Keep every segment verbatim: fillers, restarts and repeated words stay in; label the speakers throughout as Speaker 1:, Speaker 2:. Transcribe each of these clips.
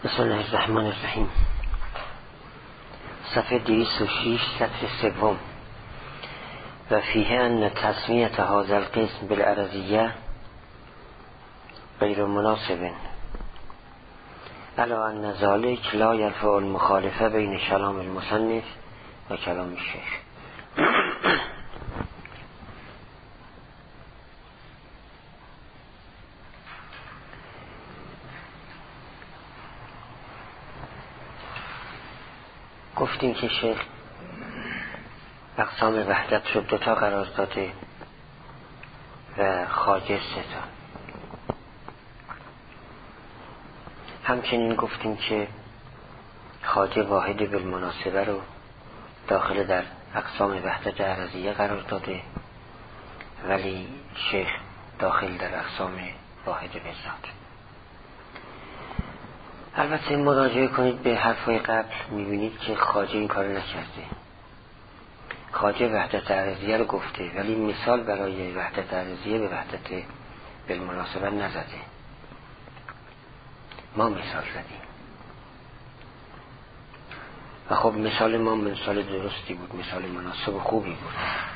Speaker 1: بسم الله الرحمن الرحیم. صفحه دویست و شش، سطر سوم. و فیه ان تسمیت هذا القسم بالعرضیه غیر مناسب الا ان ذلك لا يرفع المخالفه بین کلام المصنف و کلام الشیخ. گفتیم که شیخ اقسام وحدت شد دوتا قرار داده و خواجه سه تا. همچنین گفتیم که خواجه واحد بالمناسبه رو داخل در اقسام وحدت عرضیه قرار داده، ولی شیخ داخل در اقسام واحد بالذات. البته مراجعه کنید به حرفای قبل، میبینید که خواجه این کار نکرده. خواجه وحدت عرضیه رو گفته ولی مثال برای وحدت عرضیه به وحدت بالمناسبه نزده. ما مثال زدیم و خب مثال ما مثال درستی بود، مثال مناسب و خوبی بود.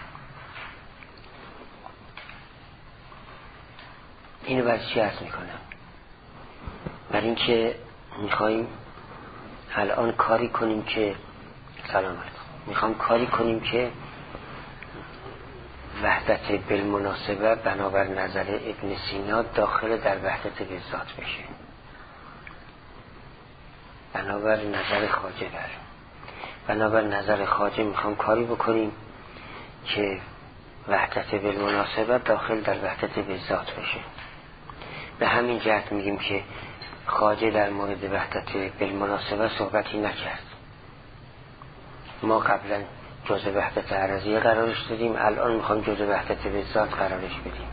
Speaker 1: اینو برای چی عرض میکنم؟ برای اینکه میخواییم الان کاری کنیم که سلام علیکم میخوام کاری کنیم که وحدت بالمناسبه بنابر نظر ابن سینا داخل در وحدت بالذات بشه، بنابر نظر خواجه. بر بنابر نظر خواجه میخوام کاری بکنیم که وحدت بالمناسبه داخل در وحدت بالذات بشه. به همین جهت میگیم که خواجه در مورد وحدت بالمناسبه صحبتی نکرد. ما قبلا جزء وحدت عرضیه قرارش دادیم، الان میخوام جزء وحدت بالذات قرارش بدیم.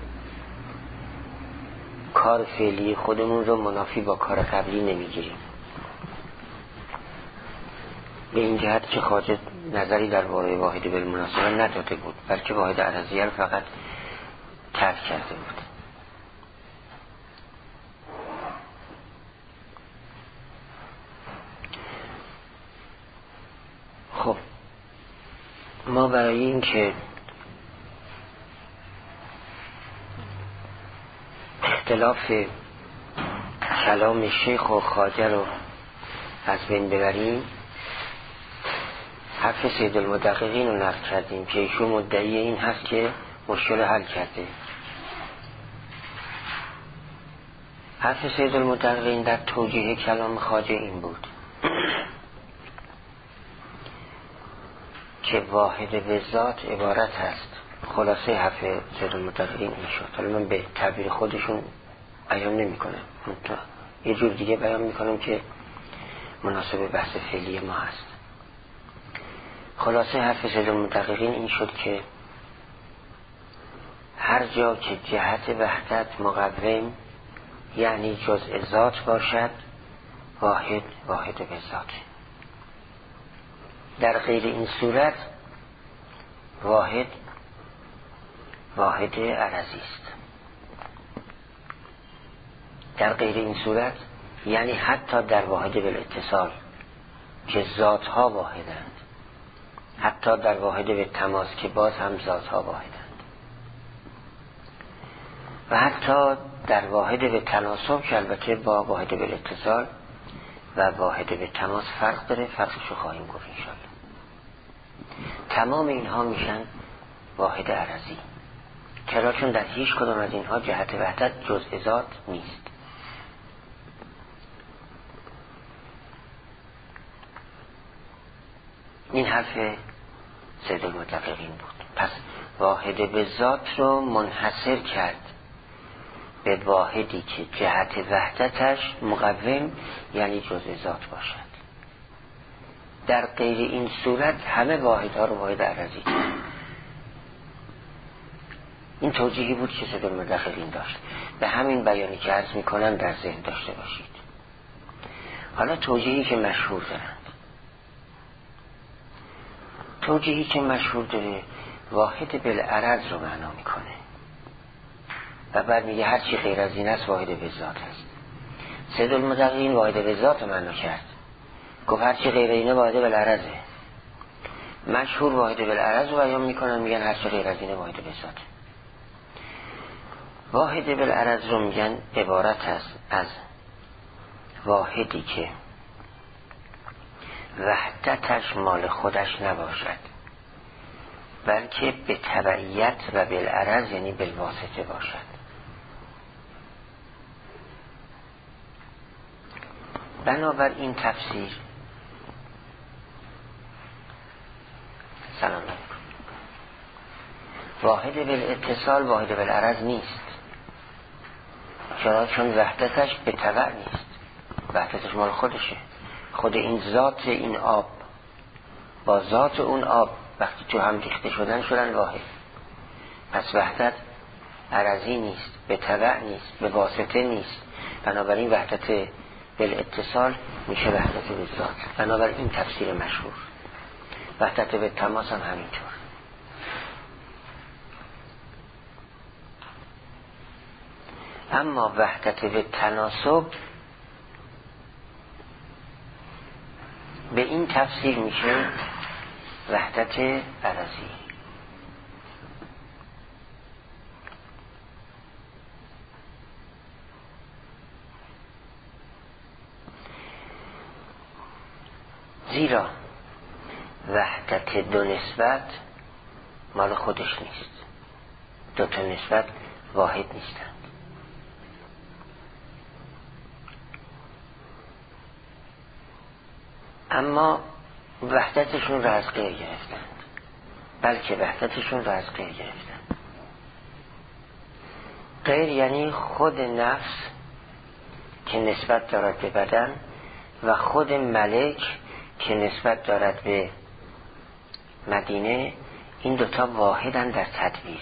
Speaker 1: کار فعلی خودمون رو منافی با کار قبلی نمیگیریم. به این جهت که خواجه نظری در باره واحد بالمناسبه نداده بود، بلکه واحد عرضیه رو فقط ترک کرده بود. خب ما برای این که اختلاف کلام شیخ و خواجه رو از بین ببریم، حرف سید المدققین رو نقل کردیم که ایشون مدعی این هست که مشکل حل کرده. حرف سید المدققین در توجیه کلام خواجه این بود که واحد به ذات عبارت هست. خلاصه حرف سید المدققین این شد. حالا من به تعبیر خودشون بیان نمی کنم، یه جور دیگه بیان می کنم که مناسب بحث فعلی ما هست. خلاصه حرف سید المدققین این شد که هر جا که جهت وحدت مقوم یعنی جزء ذات باشد، واحد واحد به ذات. در غیر این صورت واحد واحد عرضی است. در غیر این صورت یعنی حتی در واحد بالاتصال که ذات ها واحدند، حتی در واحد به تماس که باز هم ذات ها واحدند، و حتی در واحد به تناسب که البته با واحد بالاتصال و واحد به تماس فرق داره، فرقشو خواهیم گفت انشاءالله. تمام اینها میشن واحد عرضی. چرا؟ چون در هیچ کدام از اینها جهت وحدت جزء ذات نیست. این حرف سید المدققین بود. پس واحد به ذات رو منحصر کرد به واحدی که جهت وحدتش مقوم یعنی جزء ذات باشد. در غیر این صورت همه واحدها رو واحد عرضی کرد. این توجیهی بود که سید المدققین داشت. به همین بیانی که عرض میکنم در ذهن داشته باشید. حالا توجیهی که مشهور دارند، توجیهی که مشهور داره واحد بالعرض رو معنا میکنه و بعد میگه هر چی غیر از این است واحد بالذات است. سید المتقیین واحد به ذات معنا کرد، گفت هرچی غیر اینه واحد بالعرضه. مشهور واحد بالعرض رو بیان میکنن، میگن هرچی غیر از اینه واحد به ذات. واحد بالعرض رو میگن عبارت است از واحدی که وحدتش مال خودش نباشد، بلکه به تبعیت و بالعرض یعنی بالواسطه باشد. بنابر این تفسیر سلام علیکم واحد بالاتصال واحد بالعرض نیست. چرا؟ چون وحدتش به تبع نیست، وحدتش مال خودشه. خود این ذات این آب با ذات اون آب وقتی تو هم ریخته شدن شدن واحد. پس وحدت عرضی نیست، به تبع نیست، به واسطه نیست. بنابراین وحدت بالاتصال میشه وحدت به ذات. بنابراین این تفسیر مشهور. وحدت به تماس هم همینطور. اما وحدت به تناسب به این تفسیر میشه وحدت عرضی. زیرا وحدت دو نسبت مال خودش نیست، دو تا نسبت واحد نیستند. اما وحدتشون را از غیر گرفتند، بلکه وحدتشون را از غیر گرفتند. غیر یعنی خود نفس که نسبت دارد به بدن و خود ملک که نسبت دارد به مدینه، این دوتا واحدن در تدبیر.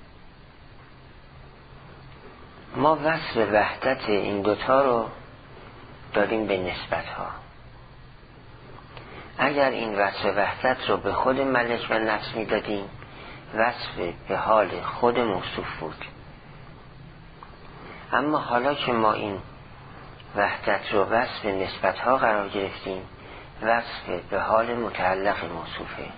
Speaker 1: ما وصف وحدت این دوتا رو داریم به نسبت ها. اگر این وصف وحدت رو به خود ملک و نفس می دادیم، وصف به حال خود موصوف بود. اما حالا که ما این وحدت رو وصف نسبت ها قرار گرفتیم، وصف به حال متعلق موصوفه.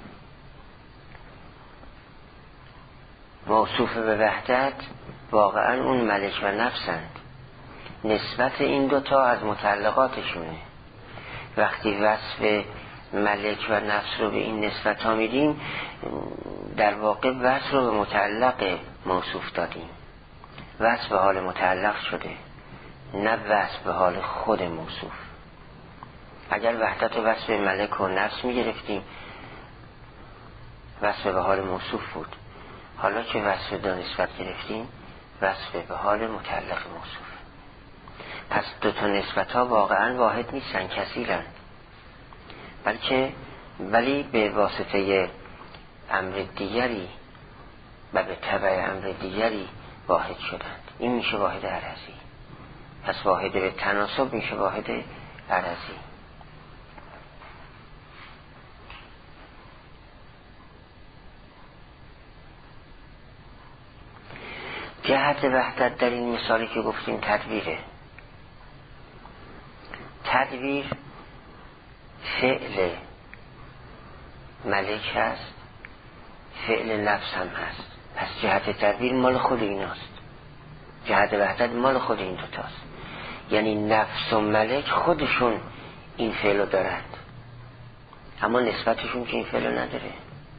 Speaker 1: موصوف به وحدت واقعا اون ملک و نفسند، نسبت این دوتا از متعلقاتشونه. وقتی وصف ملک و نفس رو به این نسبت ها میدیم، در واقع وصف رو به متعلق موصوف دادیم، وصف به حال متعلق شده، نه وصف به حال خود موصوف. اگر وحدت و وصف ملک و نفس میگرفتیم، وصف به حال موصوف بود. حالا که وصف دو نسبت گرفتیم، وصف به حال متعلق موصوف. پس دو تا نسبت ها واقعا واحد نیستن، کثیرن، بلکه ولی به واسطه امر دیگری و به تبع امر دیگری واحد شدند. این میشه واحد عرضی. پس واحد به تناسب میشه واحد عرضی. جهت وحدت در این مثالی که گفتیم تدبیره. تدبیر فعل ملک هست، فعل نفس هم هست. پس جهت تدبیر مال خود ایناست، جهت وحدت مال خود این دوتاست. یعنی نفس و ملک خودشون این فعل رو دارند، اما نسبتشون که این فعل رو نداره.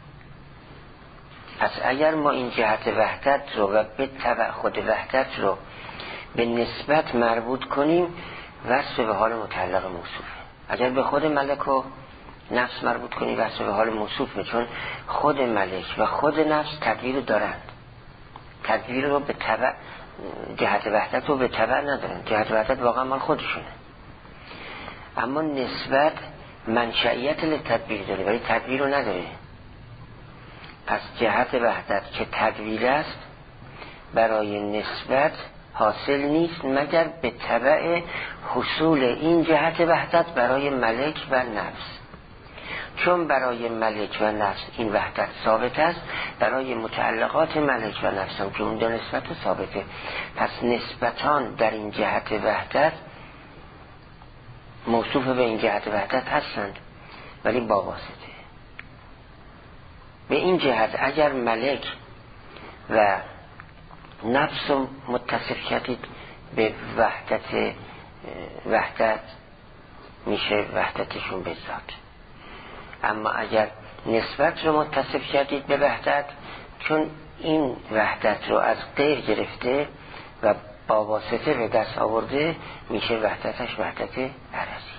Speaker 1: پس اگر ما این جهت وحدت رو و به تبع خود وحدت رو به نسبت مربوط کنیم، وصف به حال متعلق موصوفه. اگر به خود ملک و نفس مربوط کنیم، وصف به حال موصوفه، چون خود ملک و خود نفس تدبیر رو دارند. تدبیر رو به تبع، جهت وحدت رو به تبع ندارن، جهت وحدت واقعا مال خودشونه. اما نسبت منشأیت لتدبیر داره ولی تدبیر رو نداره. پس جهت وحدت که تدبیر است برای نسبت حاصل نیست مگر به تبع حصول این جهت وحدت برای ملک و نفس. چون برای ملک و نفس این وحدت ثابت است، برای متعلقات ملک و نفس هم که اون دو نسبت ثابته. پس نسبتان در این جهت وحدت موصوف به این جهت وحدت هستند ولی با واسطه. به این جهت اگر ملک و نفس رو متصف کردید به وحدت وحدت میشه وحدتشون به ذات. اما اگر نسبت رو متصف کردید به وحدت، چون این وحدت رو از غیر گرفته و با واسطه به دست آورده، میشه وحدتش وحدت عرضی.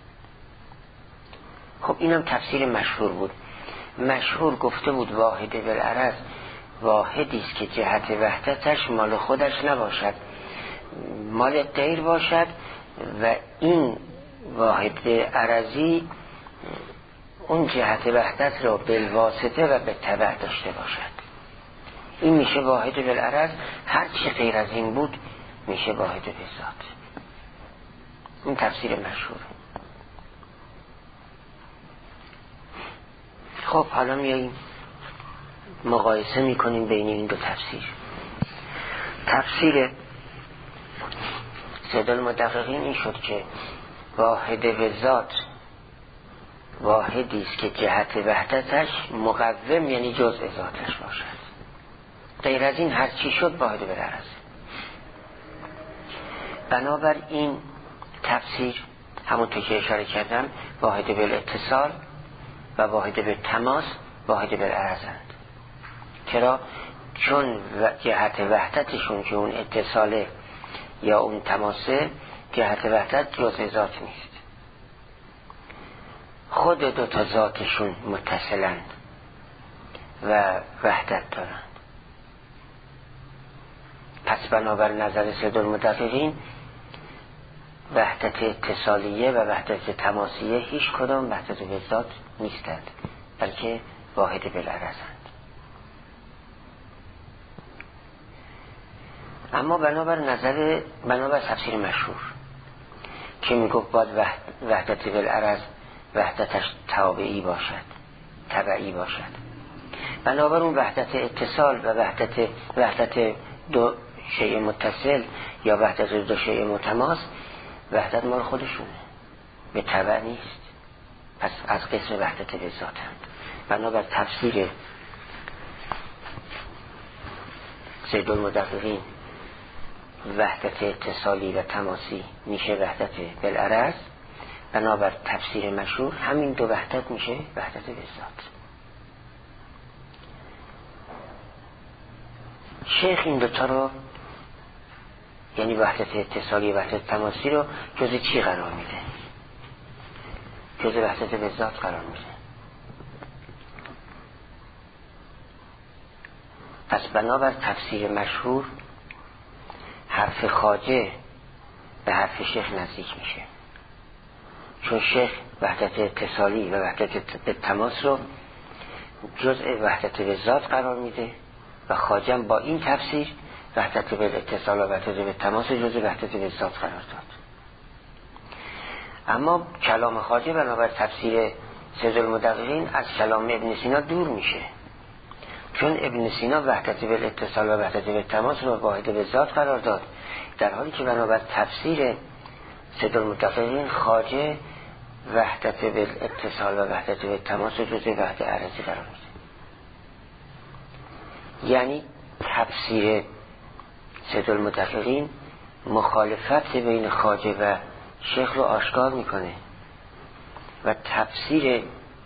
Speaker 1: خب اینم تفسیر مشهور بود. مشهور گفته بود واحد بالعرض واحدی است که جهت وحدتش مال خودش نباشد، مال غیر باشد و این واحد عرضی اون جهت وحدت را بالواسطه و به تبع داشته باشد. این میشه واحد بالعرض. هر چی غیر از این بود میشه واحد به ذات. این تفسیر مشهور. خب حالا میاییم مقایسه میکنیم بین این دو تفسیر. تفسیر سید المدققین این شد که واحد به ذات واحدی است که جهت وحدتش مقوم یعنی جزء ذاتش باشد. غیر از این هر چی شد واحد بالعرض. بنابر این تفسیر همونطور که اشاره کردم واحد بالاتصال و واحد به تماس واحد بالعرضند. چرا؟ چون جهت وحدتشون که اون اتصاله یا اون تماسه، جهت وحدت جزء ذات نیست. خود دو تا ذاتشون متصلند و وحدت دارند. پس بنابر نظر سید المدققین وحدت اتصالیه و وحدت تماسیه هیچ کدام وحدت به ذات نیستند، بلکه واحد بالعرضند. اما بنابر نظر بنابر تفسیر مشهور که میگفت باید وحدت بالعرض وحدتش تابعی باشد، تبعی باشد، بنابر اون وحدت اتصال و وحدت وحدت دو شیء متصل یا وحدت دو شیء متماس وحدت مال خودشونه، به تبع نیست. پس از قسم وحدت به ذاتند. بنابر تفسیر سید المدققین وحدت اتصالی و تماسی میشه وحدت بالعرض. بنابر تفسیر مشهور همین دو وحدت میشه وحدت به ذات. شیخ این دوتا رو یعنی وحدت اتصالی و وحدت تماسی رو جز چی قرار میده؟ جز وحدت به ذات قرار میده. پس بنابر تفسیر مشهور حرف خواجه به حرف شیخ نزدیک میشه، چون شیخ وحدت اتصالی و وحدت به تماس رو جزء وحدت به ذات قرار میده و خواجه با این تفسیر وحدت به اتصال و وحدت به تماس جزء وحدت به ذات قرار داد. اما کلام خواجه بنابر تفسیر سید المدققین از کلام ابن سینا دور میشه، چون ابن سینا وحدت به اتصال و وحدت به تماس رو واحد به ذات قرار داد، در حالی که بنابر تفسیر سید المدققین خواجه وحدت به اتصال و وحدت به تماس جزء وحدت عرضی قرار میده. یعنی تفسیر سید المدققین مخالفت بین خواجه و شیخ رو آشکار میکنه و تفسیر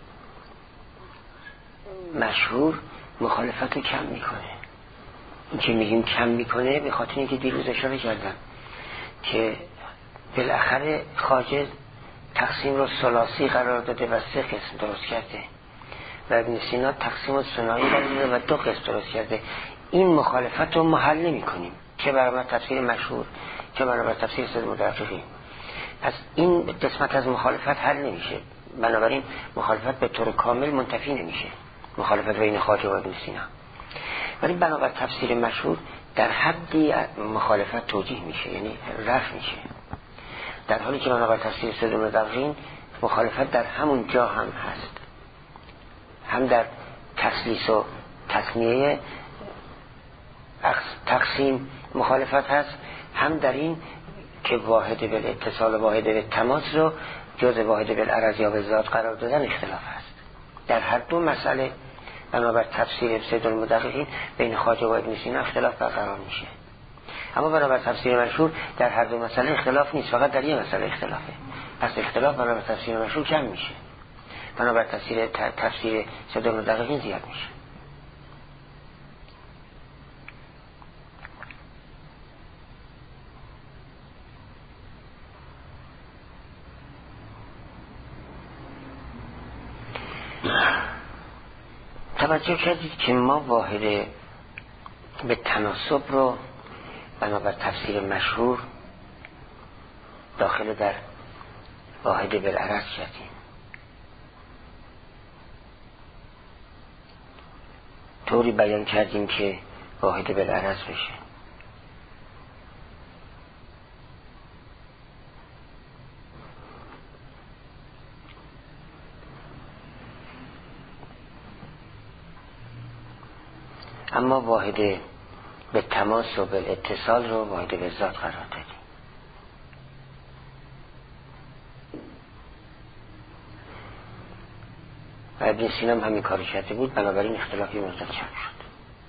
Speaker 1: مشهور مخالفت رو کم میکنه. این که میگیم کم میکنه به خاطر اینکه دیروز اشاره کردم که بالاخره خواجه تقسیم رو ثلاثی قرار داده و سه قسم درست کرده و ابن سینا تقسیم رو ثنایی قرار داده و دو قسم درست کرده. این مخالفت رو ما حل نمی کنیم، چه برابر تفسیر مشهور چه برابر تفسیر سید المدققین. پس این قسمت از مخالفت حل نمیشه، بنابراین مخالفت به طور کامل منتفی نمیشه، مخالفت بین خواجه و ابن سینا. ولی بنابر تفسیر مشهور در حدی مخالفت توجیه میشه، یعنی رفع میشه، در حالی که بنابر تفسیر سید المدققین مخالفت در همون جا هم هست، هم در تخصیص و تثنیه تقسیم مخالفت هست، هم در این که واحد بالاتصال و واحد بالتماس رو جز واحد بالعرض یا بالذات قرار دادن اختلاف هست. در هر دو مسئله بنابر تفسیر سید المدققین بین خواجه و ابن سینا اختلاف برقرار میشه، اما بنابر تفسیر مشهور در هر دو مسئله اختلاف نیست، فقط در یک مسئله اختلافه. پس اختلاف بنابر تفسیر مشهور کم میشه، بنابر تفسیر تفسیر سید المدققین زیاد میشه. توجه کردید که ما واحد به تناسب رو بنابر تفسیر مشهور داخل در واحد بالعرض کردیم. طوری بیان کردیم که واحد بالعرض بشه. اما واحد به تماس و به اتصال رو واحد به ذات قرار دادیم. و ابن سینا هم همین کاری کرده بود، بنابراین اختلافی مزدد کم شد.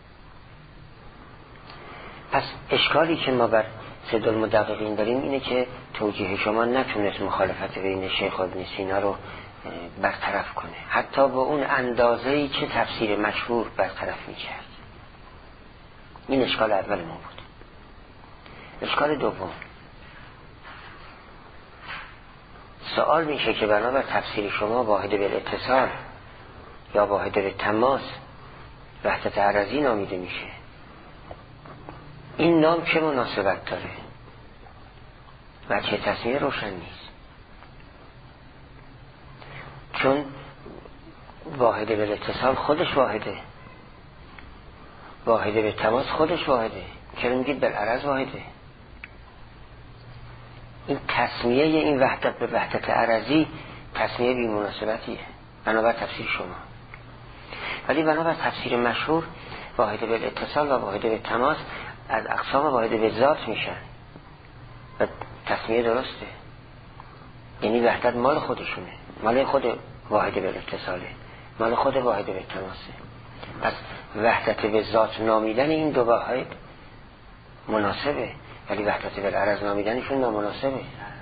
Speaker 1: پس اشکالی که ما بر سید المدققین داریم اینه که توجیه شما نتونست مخالفت بین شیخ و ابن سینا رو برطرف کنه، حتی با اون اندازه‌ای که تفسیر مشهور برطرف می‌کرد. این اشکال اول ما بود. اشکال دوم، سوال میشه که بنابر تفسیر شما واحد بالاتصال یا واحد بالتماس وحدت عرضی نامیده میشه. این نام چه مناسبت داره؟ وجه تسمیه روشن نیست، چون واحد بالاتصال خودش واحده، واحد به تماس خودش واحده، چرا میگید بالعرض واحده؟ این تسمیه این وحدت به وحدت عرضی تسمیه بی مناسبتیه بنابر تفسیر شما. ولی بنابر تفسیر مشهور واحد به اتصال و واحد به تماس از اقسام واحد به ذات میشن و تسمیه درسته، یعنی وحدت مال خودشونه، مال خود واحد به اتصاله، مال خود واحد به تماسه. پس وحدت به ذات نامیدن این دو واحد مناسبه، ولی وحدت به العرض نامیدنشون نامناسبه.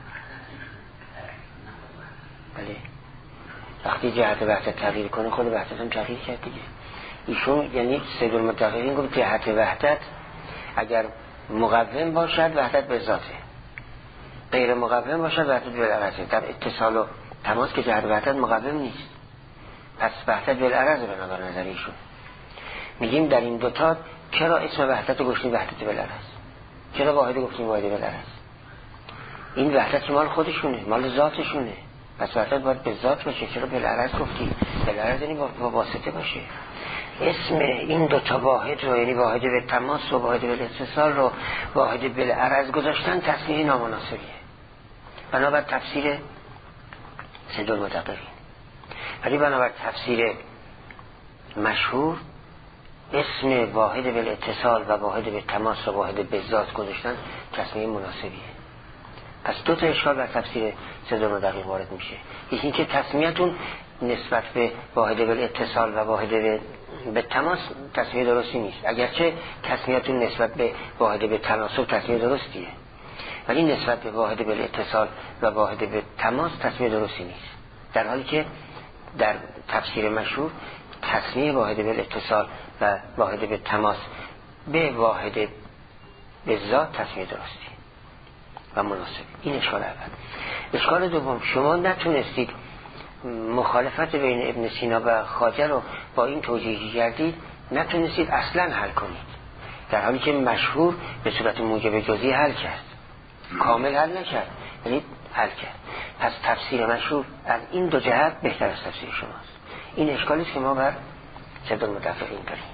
Speaker 1: بله، وقتی جهت وحدت تغییر کنه خود وحدت هم تغییر کرد دیگه. ایشون یعنی سید المدققین گفت جهت وحدت اگر مقوم باشد وحدت به ذاته، غیر مقوم باشد وحدت به العرضه. در اتصال و تماس که جهت وحدت مقوم نیست، پس وحدت به العرضه بنابر نظر ایشون. میگیم در این دوتا چرا اسم وحدت رو گفتیم وحدت بالعرض، چرا واحد گفتیم واحد بالعرض؟ این وحدت مال خودشونه، مال ذاتشونه، پس وحدت باید به ذات باشه. چرا بالعرض گفتیم؟ بالعرض یعنی با واسطه باشه. اسم این دوتا واحد رو یعنی واحد به تماس و واحد به اتصال رو واحد بالعرض گذاشتن تسمیه نامناسبیه بنابر تفسیر سید المدققین. ولی بنابر تفسیر مشهور اسم واحد به اتصال و واحد به تماس و واحد به ذات گذاشتن تسمیه مناسبیه. پس دو تا اشکال بر تفسیر سید المدققین وارد میشه. یکی اینکه تسمیه‌تون نسبت به واحد به اتصال و واحد به به تماس تسمیه درستی نیست، اگرچه تسمیه‌تون نسبت به واحد به تناسب تسمیه درستیه، ولی نسبت به واحد به اتصال و واحد به تماس تسمیه درستی نیست، در حالی که در تفسیر مشهور تسمیه واحد به اتصال و واحد به تماس به واحد به ذات تسمیه درستی و مناسب. این اشکال اول. اشکال دوم، شما نتونستید مخالفت بین ابن سینا و خواجه رو با این توجیهی کردید، نتونستید اصلا حل کنید، در حالی که مشهور به صورت موجب جزئی حل کرد، کامل حل نکرد یعنی حل کرد. پس تفسیر مشهور از این دو جهت بهتر از تفسیر شماست. این اشکالی است که ما بر سید المدققین داریم.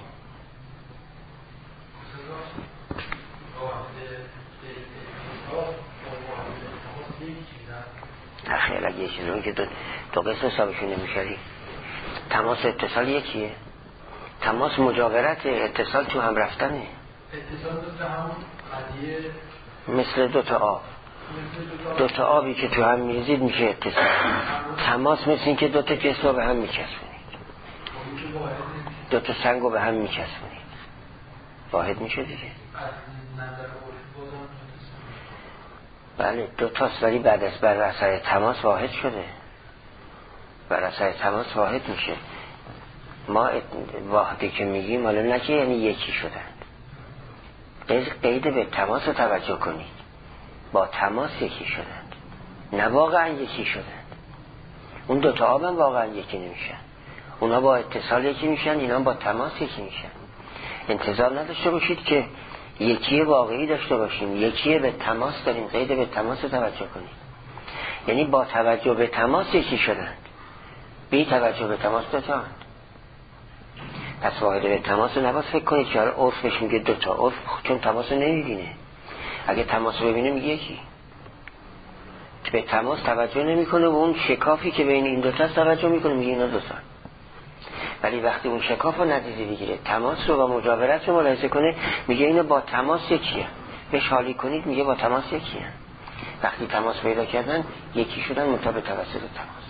Speaker 1: خیلی اگه یه چیزی که دو, دو قسم حسابشون نمیشاری. تماس اتصال یکیه، تماس مجاورت، اتصال تو هم رفتنه.
Speaker 2: اتصال دو تا هم قضیه
Speaker 1: مثل دو تا آب، دو تا آبی که تو هم میریزید میشه اتصال. تماس مثل این که دو تا جسم رو به هم میچسبونید، دو تا سنگ رو به هم میچسبونید، واحد میشه دیگه. بله دو تاست، ولی بعد از بر اثر تماس واحد شده، بر اثر تماس واحد میشه. ما واحدی که میگیم حالا نه که یعنی یکی شدند، قید به تماس رو توجه کنید، با تماس یکی شدند، نه واقعا یکی شدند. اون دوتا آب هم واقعا یکی نمیشن، اونا با اتصال یکی میشن، اینا با تماس یکی میشن. انتظار نداشته باشید که یکی واقعی داشته باشیم، یکی به تماس داریم، قید به تماس رو توجه کنید. یعنی با توجه به تماس یکی شدند، بی توجه به تماس دوتاند. پس واحد به تماس رو نباید فکر کنید که عرف بهش میگه دوتا، عرف چون تماس رو نمیبینه، اگه تماس رو ببینه میگه یکی. به تماس توجه نمیکنه و اون شکافی که بین این دوتا توجه میکنه، میگه اینا دوتا. ولی وقتی اون شکاف رو ندیده بگیره، تماس رو و مجاورت رو ملاحظه کنه، میگه اینو با تماس یکیه. بهش حالی کنید میگه با تماس یکیه. وقتی تماس پیدا کردن یکی شدن مطابق توسط تماس.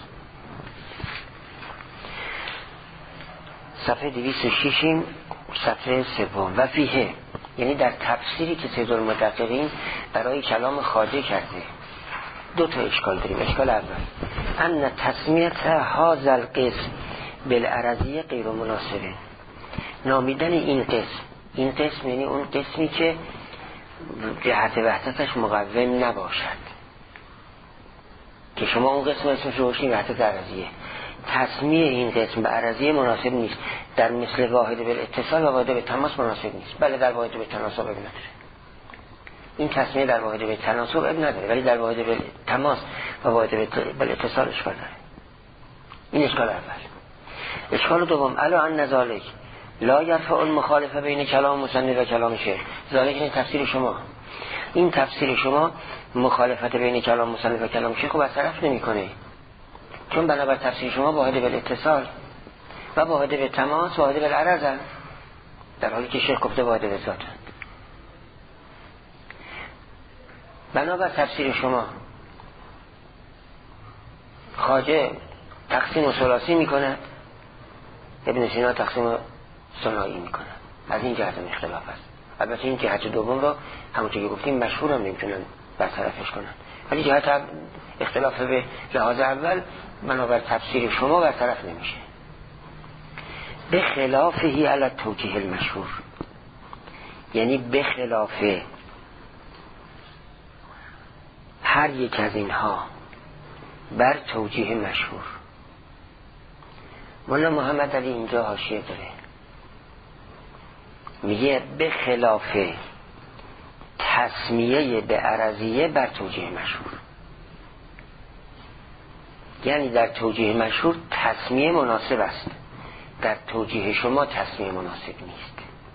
Speaker 1: صفحه دویست و شش صفحه سوم. و فیه، یعنی در تفسیری که سید المدققین برای کلام خواجه کرده دو تا اشکال داریم. اشکال اول ان تسمیت هذا القسم بالعرضیه غیر مناسبه. نامیدن این قسم، این قسم یعنی اون قسمی که جهت وحدتش مقوم نباشد، که شما اون قسم اسمش رو باشین وحدت عرضیه. تسمیه این قسم به عرضیه مناسب نیست. در مثل واحد بالاتصال و واحد به تماس مناسب نیست. بله در واحد به تناسب اب نداره، این تسمیه در واحد به تناسب اب نداره، ولی در واحد به تماس و واحد به اتصال اشکال داره. این اشکال اول. اشکال دوم الا ان ذالک لا یرفع المخالفه بین کلام مصنف و کلام شیخ. ذالک این تفسیر شما، این تفسیر شما مخالفت بین کلام مصنف و کلام شیخ رو برطرف نمیکنه، چون بنابر تفسیر شما واحد به اتصال و واحد به تماس و واحد به العرض هست، در حالی که شیخ گفته واحد به ذات. بنابر تفسیر شما خواجه تقسیم ثلاثی میکنه، ابن سینا تقسیم ثنایی میکنه. از این جهت اختلاف است. البته این جهت دوم رو همونطور که گفتیم مشهور هم نمیتونن برطرفش کنن، ولی جهت اختلاف به لحاظ اول بنابر تفسیر شما برطرف نمیشه. به خلافهی علی توجیه المشهور، یعنی به خلاف هر یک از اینها بر توجیه مشهور. مولانا محمد علی اینجا حاشیه داره، میگه به خلاف تسمیه به عرضیه بر توجیه مشهور. یعنی در توجیه مشهور تسمیه مناسب است، در توجیه شما تسمیه مناسب نیست.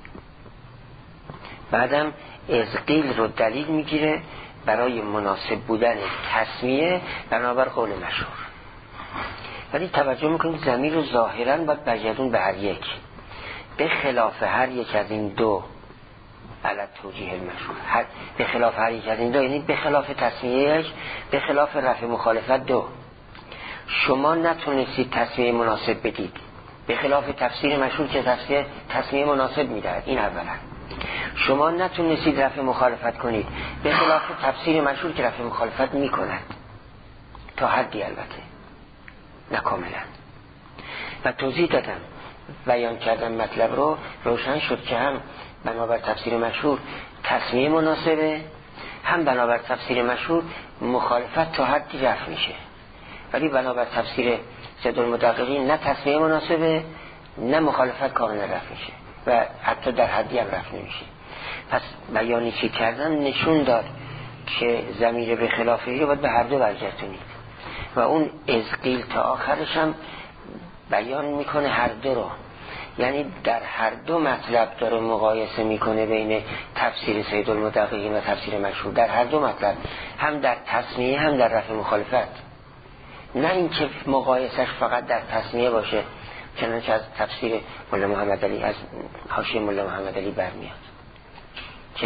Speaker 1: بعدم ازقیل رو دلیل میگیره برای مناسب بودن تسمیه بنابر قول مشهور. ولی توجه میکنید ضمیر رو ظاهرا باید برگردون به هر یک، به خلاف هر یک از این دو علت توجیه المشهور. هر به خلاف هر یک از این دو یعنی به خلاف تسمیه یک، به خلاف رفع مخالفت دو. شما نتونستید تسمیه مناسب بدید، به خلاف تفسیر مشهور که تفسیر تسمیه مناسب میدهد. این اولا. شما نتونستید رفع مخالفت کنید، به خلاف تفسیر مشهور که رفع مخالفت میکند، تا حدی البته نه کاملا. و توضیح دادم، بیان کردم مطلب رو، روشن شد که هم بنابر تفسیر مشهور تسمیه مناسبه، هم بنابر تفسیر مشهور مخالفت تا حدی رفع میشه. ولی بنابر تفسیر سید المدققین نه تسمیه مناسبه نه مخالفت کاملا رفع میشه و حتی در حدی هم رفع نمیشه. پس بیانی که کردن نشون داد که ضمیر به خلافه رو باید به هر دو برگردونید و اون ازقیل تا آخرش هم بیان میکنه هر دو رو، یعنی در هر دو مطلب داره مقایسه میکنه بین تفسیر سید المدققین و تفسیر مشهور، در هر دو مطلب، هم در تسمیه هم در رفع مخالفت. نه اینکه مقایسش فقط در تسمیه باشه، چنانچه از تفسیر مولانا محمد علی، از حاشیه مولانا محمد علی برمیاد که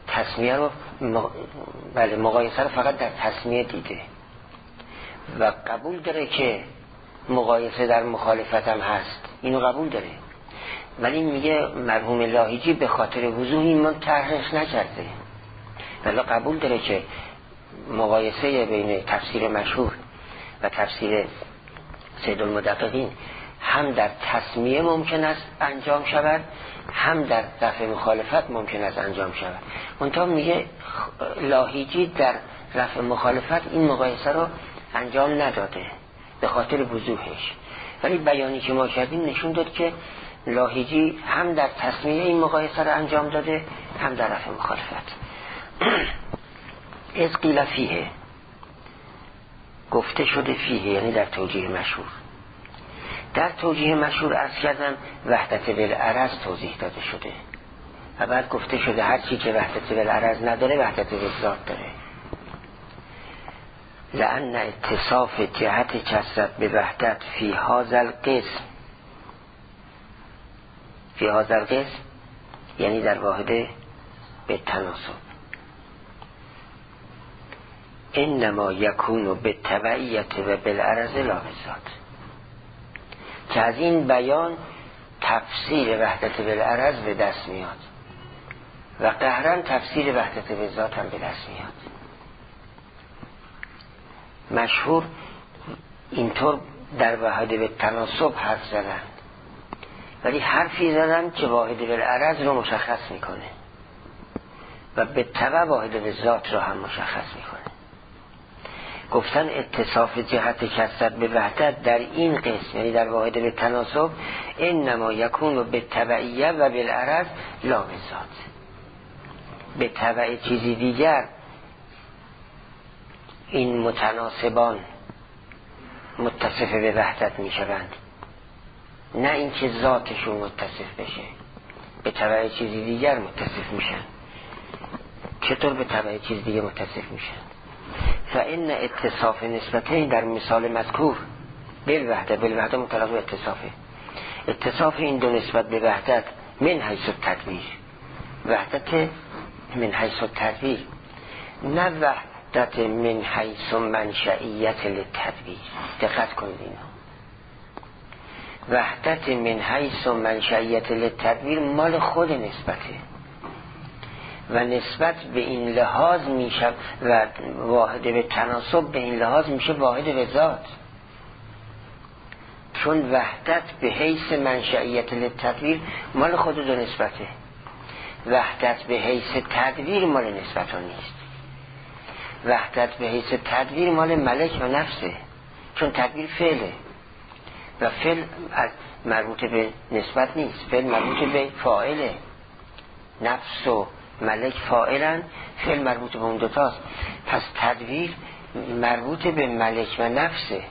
Speaker 1: تسمیه رو م... بله مقایسه رو فقط در تسمیه دیده و قبول داره که مقایسه در مخالفت هم هست، اینو قبول داره، ولی میگه مرحوم لاهیجی به خاطر وضوح این من طرحش نکرده، ولی قبول داره که مقایسه بین تفسیر مشهور و تفسیر سید المدققین هم در تسمیه ممکن است انجام شود، هم در رفع مخالفت ممکن است انجام شود. منتها میگه لاهیجی در رفع مخالفت این مقایسه رو انجام نداده به خاطر وضوحش، ولی بیانی که ما کردیم نشون داد که لاهیجی هم در تسمیه این مقایسه رو انجام داده، هم در رفع مخالفت. از قیل فیه، گفته شده فیه یعنی در توجیه مشهور. در توجیه مشهور عرض کردم وحدت بالعرض توضیح داده شده و بعد گفته شده هر چی که وحدت بالعرض نداره وحدت بالذات داره. لأن اتصاف جهت کثرت به وحدت فی هذا القسم، فی هذا القسم یعنی در واحد به تناسب، انما یکون به تبعیت و بالعرض لا بالذات، که از این بیان تفسیر وحدت بالعرض به دست میاد و قهرن تفسیر وحدت بالذات هم به دست میاد. مشهور اینطور در واحد به تناسب حرف زدن، ولی حرفی زدن که واحد بالعرض رو مشخص میکنه و به تبع واحد بالذات رو هم مشخص میکنه. گفتن اتصاف جهت کثرت به وحدت در این قسم یعنی در واحد به تناسب انما یکون به تبعیه و بالعرض لا بالذات، به تبع چیزی دیگر این متناسبان متصف به وحدت می شوند، نه اینکه ذاتشون متصف بشه، به تبع چیزی دیگر متصف میشن. چطور به تبع چیز دیگه متصف میشن؟ فإن اتصاف نسبتین در مثال مذکور بالوحدت، بالوحدت متعلق به اتصافه، اتصاف این دو نسبت به وحدت من حیث التدبیر، وحدت من حیث التدبیر، نه وحدت من حیث منشئیت للتدبیر. دقت کنید اینا، وحدت من حیث منشئیت للتدبیر مال خود نسبته و نسبت به این لحاظ میشه و واحد به تناسب به این لحاظ میشه واحد به ذات، چون وحدت به حیث منشئیت للتدبیر مال خود دو نسبته، وحدت به حیث تدبیر مال نسبت ها نیست. وحدت به حیث تدبیر مال ملک و نفسه، چون تدبیر فعله و فعل مربوط به نسبت نیست، فعل مربوط به فاعله، نفس و ملک فاعلن، فعل مربوط به اون دوتاست. پس تدبیر مربوط به ملک و نفسه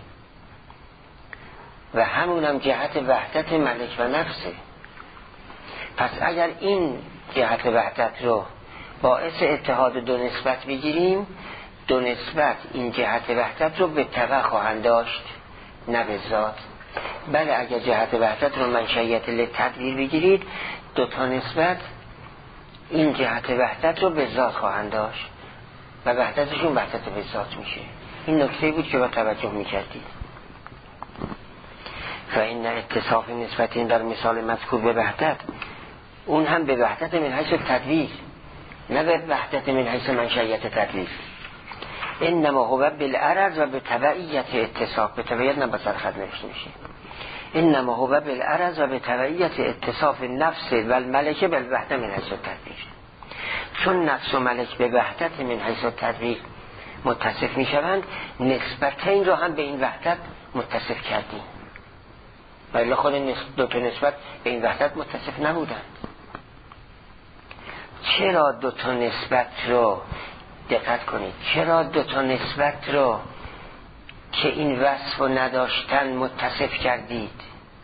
Speaker 1: و همونم جهت وحدت ملک و نفسه. پس اگر این جهت وحدت رو باعث اتحاد دو نسبت بگیریم، دو نسبت این جهت وحدت رو به تبع خواهند داشت نه به ذات. بله اگر جهت وحدت رو منشئیت للتدبیر بگیرید، دو تا نسبت این جهت وحدت رو به ذات خواهند داشت و وحدتشون وحدت به ذات میشه. این نکته بود که با توجه میکردید. فإن اتصاف نسبتین در مثال مذکور به وحدت، اون هم به وحدت من حیث تدبیر نه به وحدت من حیث منشئیت تدبیر. انما هو بالعرض و به تبعیت اتصاف، به تبعیت نه به سرخط نوشته میشه. انما هو بالعرض و به تبعیت اتصاف نفس و الملکه بالوحدت من حیث تدبیر، چون نفس و ملک به وحدت من حیث تدبیر متصف میشوند، نسبتین رو هم به این وحدت متصف کردیم، ولی خود دو تا نسبت به این وحدت متصف نبودند. چرا دو تا نسبت رو دقت کنید، چرا دو تا نسبت رو که این وصف رو نداشتن متصف کردید؟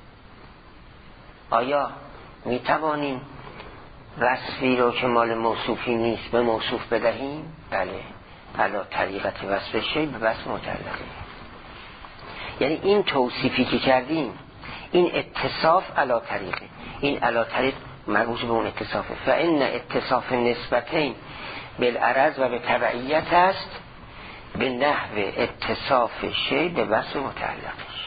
Speaker 1: آیا می توانیم وصفی رو که مال موصوفی نیست به موصوف بدهیم؟ بله، علا طریقت وصف شی به وصف متعلقه. یعنی این توصیفی که کردیم، این اتصاف علا طریقه، این علا طریق مربوط به اون اتصافه. فإن اتصاف نسبتین بالعرض و به تبعیت است به نحو اتصاف شی به وصف متعلقش.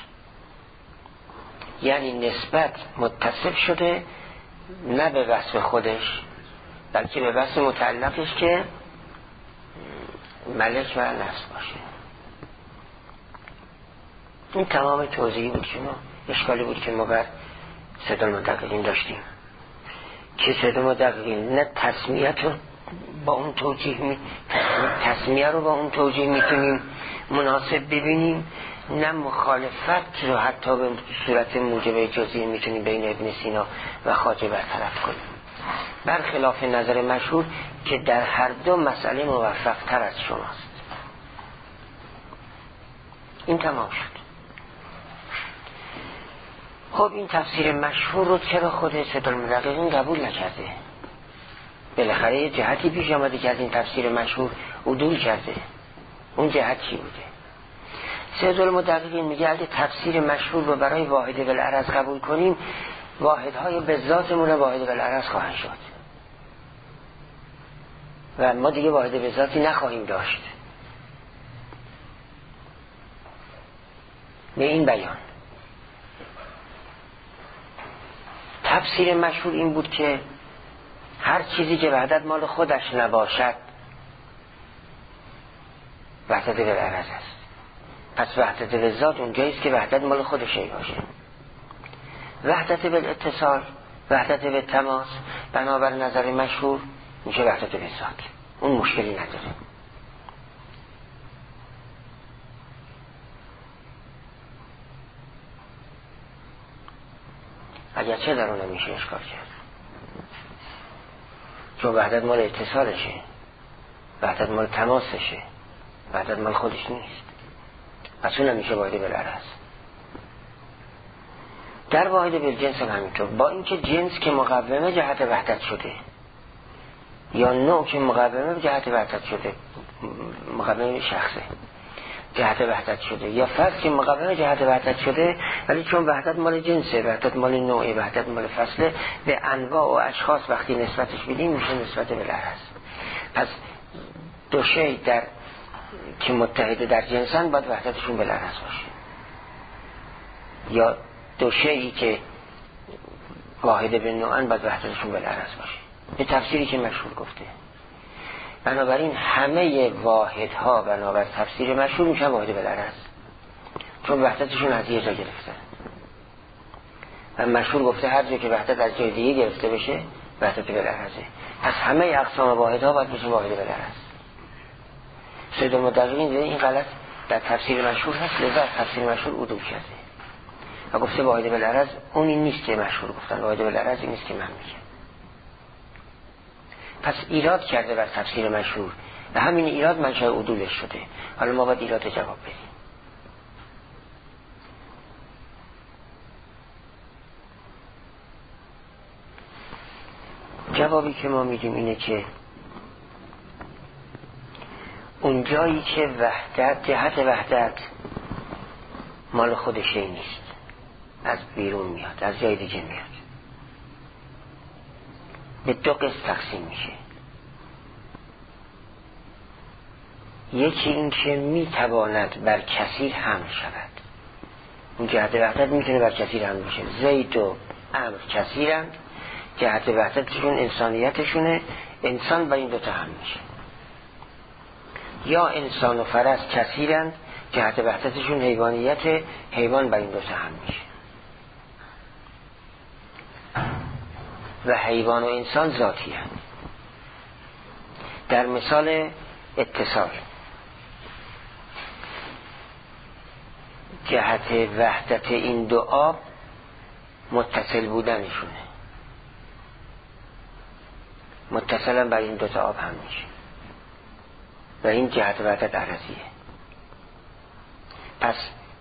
Speaker 1: یعنی نسبت متصف شده نه به وصف خودش بلکه به وصف متعلقش که ملک و نفس باشه. این تمام توضیحی بود که ما اشکالی بود که ما بر سید المدققین داشتیم که سید المدققین نه تسمیت رو با اون توجیه می تسمیه رو با اون توجیه میتونیم مناسب ببینیم، نه مخالفت رو حتی به صورت موجب جزئی میتونیم بین ابن سینا و خواجه برطرف کنیم، برخلاف نظر مشهور که در هر دو مسئله موفق تر از شماست. این تمام شد. خب این تفسیر مشهور رو چرا خود سید المدققین قبول نکرده؟ بالاخره یه جهتی پیش آمده که از این تفسیر مشهور عدول کرده. اون جهت چی بوده؟ سید المدققین میگه اگه تفسیر مشهور رو برای واحد بالعرض قبول کنیم، واحدهای به ذاتمون واحد بالعرض خواهند شد و ما دیگه واحد به ذاتی نخواهیم داشت. به این بیان تفسیر مشهور این بود که هر چیزی که وحدت مال خودش نباشد وحدت بالعرض است. پس وحدت بالذات اونجاییست که وحدت مال خودش باشه. وحدت بالاتصال، وحدت بالتماس، بنابر نظر مشهور میشه وحدت بالذات. اون مشکلی نداره. اگر چه در اون نمیشه اشکال کرد، چون وحدت مال اتصالشه، وحدت مال تماسشه، وحدت مال خودش نیست. پس اون نمیشه واحد بالعرض. در واحد بالجنس هم همینطور، با اینکه جنس که مقومه جهت وحدت شده یا نوع که مقومه جهت وحدت شده، مقومه شخصه جهت وحدت شده، یا فرد که مقومه جهت وحدت شده، ولی چون وحدت مال جنسه، وحدت مال نوعه، وحدت مال فصله، به انواع و اشخاص وقتی نسبتش بدیم میشه نسبت بالعرض. پس دو شی در که متحده در جنسن باید وحدتشون بالعرض باشه، یا دو شیئی که واحده به نوعن باید وحدتشون بالعرض باشه. به تفسیری که مشهور گفته. بنابراین همه واحدها بنابر تفسیر مشهور میشن واحد بالعرض، چون وحدتشون از یه جا گرفتن. و مشهور گفته هر جا که وحدت از جای دیگه گرفته بشه وحدت بالعرضه. پس همه اقسام واحدها باید بشه واحد بالعرض. سید المدققین دیده این غلط در تفسیر مشهور هست، لذا تفسیر مشهور عدول کرده و گفته واحد بالعرض اون این نیست که مشهور گفتن، واحد بالعرض این نیست که من میگم. پس ایراد کرده بر تفسیر مشهور و همین ایراد منشأ عدولش شده. حالا ما باید ایراد جواب بدیم. جوابی که ما میدیم اینه که اون جایی که وحدت، جهت وحدت مال خودشه نیست، از بیرون میاد، از جای دیگه میاد، به دو قسم تقسیم میشه. یکی این که میتواند بر کثیر حمل شود، اون جهت وحدت میتونه بر کثیر حمل بشه. زید و عمرو کثیرند، جهت وحدتشون انسانیتشونه، انسان بر این دوتا حمل میشه. یا انسان و فرس کثیرند، جهت وحدتشون حیوانیت، حیوان بر این دوتا حمل میشه. و حیوان و انسان ذاتی هست. در مثال اتصال جهت وحدت این دو آب متصل بودنشونه، متصلا بر این دو تا آب هم میشه و این جهت وحدت عرضیه. پس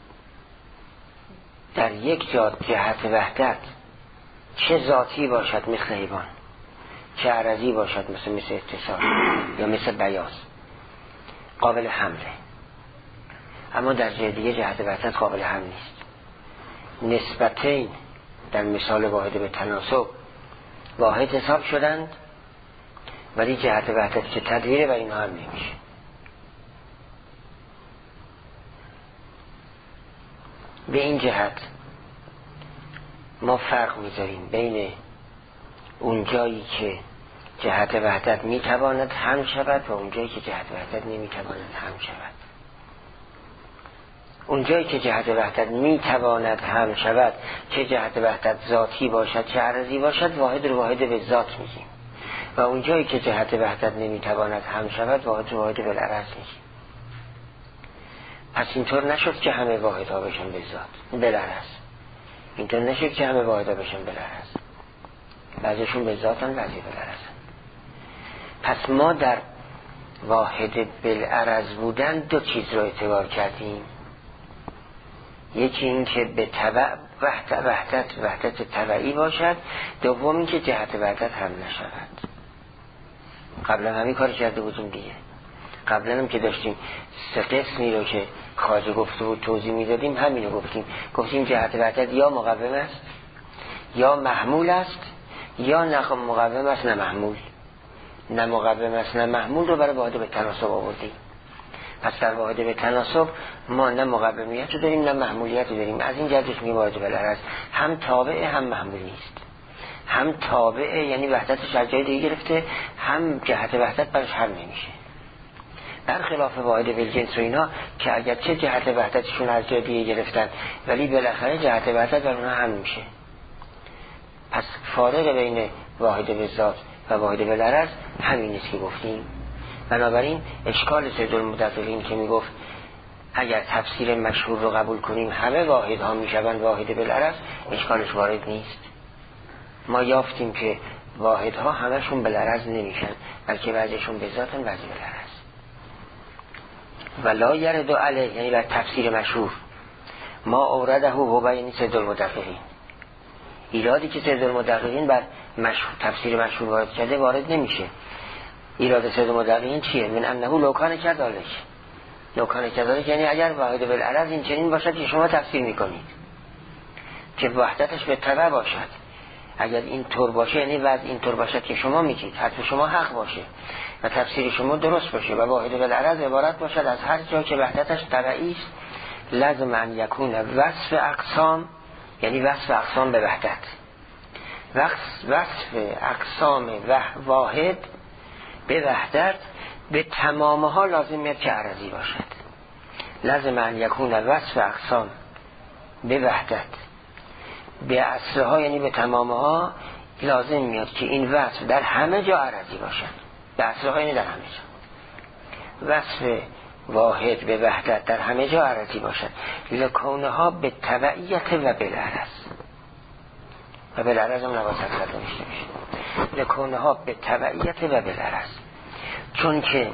Speaker 1: در یک جا جهت وحدت چه ذاتی باشد مثل حیوان، چه عرضی باشد مثل مثل اتصال یا مثل بیاض، قابل حمله. اما در جای دیگه جهت وحدت قابل حمل نیست. نسبتین در مثال واحد به تناسب واحد حساب شدند، ولی جهت وحدت که تدویره و اینها هم نمیشه. به این جهت ما فرق میذاریم بین اون جایی که جهت وحدت میتواند هم شود و اون جایی که جهت وحدت نمیتواند هم شود. اون جایی که جهت وحدت میتواند هم شود، چه جهت وحدت ذاتی باشد چه عرضی باشد، واحد رو واحد به ذات میگیم. و اون جایی که جهت وحدت نمیتواند هم شود، واحد رو واحد بالعرض میگیم. پس اینطور نشد که همه واحدها بشن به ذات بالعرض، اینطور نشد که همه واحدها بشن بالعرض، بعضیشون به ذاتن بعضی بالعرضن. پس ما در واحد بالعرض بودن دو چیز رو اعتبار کردیم. یکی این که به تبع وحدت وحدت وحدت تبعی باشد، دوم این که جهت وحدت هم نشود. قبلا همین کار کرده بودیم دیگه. قبلا هم که داشتیم سه قسمی رو که خواجه گفته بود توضیح میدادیم، همین رو گفتیم. گفتیم جهت وحدت یا مقوم است یا محمول است، یا نه مقوم است نه محمول. نه مقوم است نه محمول رو برای واحد به تناسب آوردیم. پس در واحد به تناسب ما نه مقومیت رو داریم نه محمولیت رو داریم. از این جهتش میگیم واحد بالعرض هم تابع هم محمول نیست. هم تابع یعنی وحدتش از جای دیگه گرفته، هم جهت وحدت برش هم نمیشه. برخلاف واحد بالجنس و اینا که اگرچه جهت وحدتشون از جای دیگه گرفتن ولی بالاخره جهت وحدت بر اونها هم میشه. پس فارق بین واحد به ذات و واحد بالعرض همین نیست که گفتیم. بنابراین اشکال سید المدققین که میگفت اگر تفسیر مشهور رو قبول کنیم همه واحد ها میشوند واحد بالعرض، اشکالش وارد نیست. ما یافتیم که واحد ها همشون بالعرض نمیشن، بلکه بعضیشون به ذاتن بعضی بالعرض. ولا یرد علیه یعنی بر تفسیر مشهور ما اورده هو بیان سید المدققین، ایرادی که سید المدققین بر مشهور تفسیر مشهور وارد کرده وارد نمیشه. ایراد سید المدققین چیه؟ من انه لوکان کذالک، لوکان کذالک یعنی اگر واحد بالعرض این چنین باشد که شما تفسیر میکنید که وحدتش به تبع باشد، اگر این طور باشه یعنی وضع این طور باشد که شما میگید حرف شما حق باشه و تفسیر شما درست باشه و واحد بالعرض عبارت باشد از هر جا که وحدتش تبعی است، لازم ان یکون وصف اقسام یعنی وصف اقسام به وحدت، وصف اقسام واحد به وحدت به تمامها لازم میاد که عرضی باشد. لازم ان یکون وصف اقسام به وحدت به اصلها یعنی به تمامها لازم میاد که این وصف در همه جا عرضی باشد. به اصلها یعنی در همه جا وصف واحد به وحدت در همه جا عرضی باشد، لکونها به تبعیت و بالعرض و بالعرض هم نباید تکرار داشته میشه. لکونها به تبعیت و بالعرض، چون که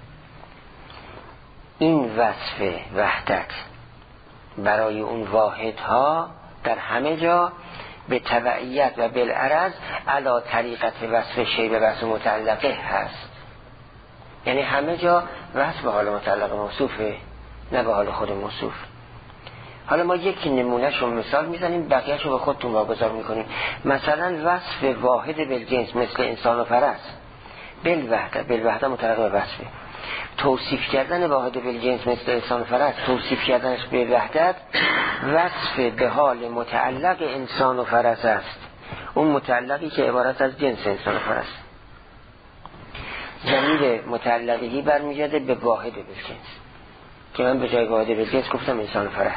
Speaker 1: این وصف وحدت برای اون واحدها در همه جا به تبعیت و بالعرض علا طریقت وصف شی به وصف متعلقه هست. یعنی همه جا وصف به حال متعلق موصوفه نه به حال خود موصوف. حالا ما یک نمونه شو مثال میزنیم، بقیه شو به خودتون واگذار میکنیم. مثلا وصف واحد بالجنس مثل انسان و فرس بالوحده، بالوحده متعلق به وصفه. توصیف کردن واحد بالجنس مثل انسان و فرس، توصیف کردنش به وحدت وصف به حال متعلق انسان و فرس است، اون متعلقی که عبارت از جنس انسان و فرس. ضمیر متعلقی برمیگرده به واحد بالجنس که من به جای واحد بالجنس گفتم انسان و فرس.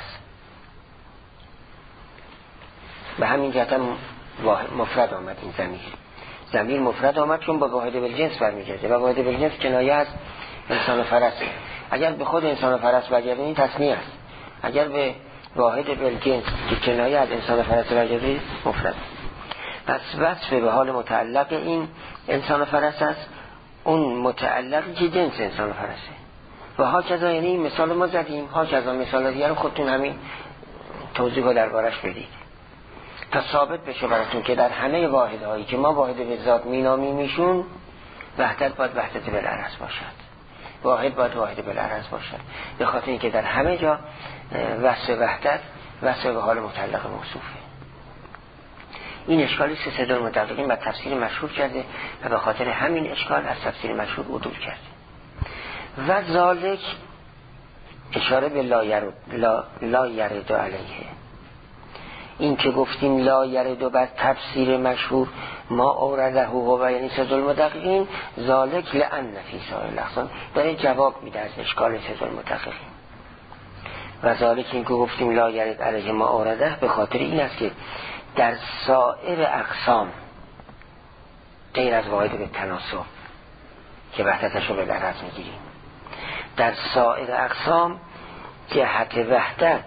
Speaker 1: به همین جهت هم مفرد آمد این ضمیر. ضمیر مفرد آمد چون با واحد بالجنس برمیگرده و واحد بالجنس کنایه از انسان و فرس. اگر به خود انسان و فرس برگرده این تصنیه است، اگر به واحد بالجنس که کنایه از انسان و فرس برگرده مفرد. پس وصف به حال متعلق این انسان و فرس است، اون متعلقی که جنس انسان و فرسه. و ها کذا یعنی این مثال ما زدیم، ها کذا مثال دیگر رو خودتون همین توضیح رو دربارش بدید تا ثابت بشه براتون که در همه واحدهایی که ما واحد به ذات مینامیمشون وحدت باید وحدت بالعرض باشد، واحد باید واحد بالعرض باشد، به خاطر اینکه در همه جا وصف وحدت وصف به حال متعلق موصوفه. این اشکالی سه سه المدققین و تفسیر مشهور کرده و به خاطر همین اشکال از تفسیر مشهور عدول کرده. و ذالک اشاره به لا یرد لا, لا یرد علیه، این که گفتیم لا یرد بر تفسیر مشهور ما اورده و یعنی سه المدققین، ذالک لأن فی سائر الاقسام داره جواب میده از اشکال سه المدققین. و ذالک این که گفتیم لا یرد علیه ما اورده به خاطر این است که در سایر اقسام غیر از واحد به تناسب که وحدتش رو به لحظ میگیریم، در سایر اقسام جهت وحدت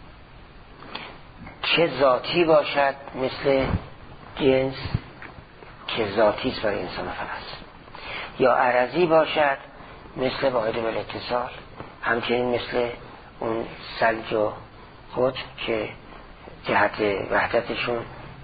Speaker 1: چه ذاتی باشد مثل جنس که ذاتی است برای انسان فلس، یا عرضی باشد مثل واحد به اتصال، همچنین مثل اون ثلج و خود که جهت وحدتشون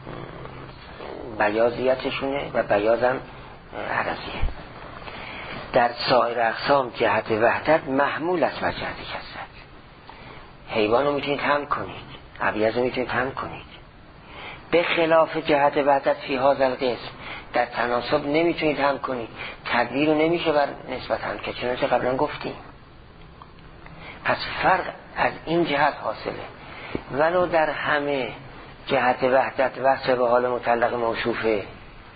Speaker 1: بیاضیتشونه و بیاضم عرضیه. در سایر اقسام جهت وحدت محمول است بر جهت کثرت. حیوان رو میتونید هم کنید، ابیض رو میتونید هم کنید، به خلاف جهت وحدت فی هذا القسم در تناسب نمیتونید هم کنید، تدبیر رو نمیشه بر نسبت هم که چنانچه قبلا گفتیم. پس فرق از این جهت حاصله، ولو در همه جهت وحدت وصف به حال مطلق موصوفه،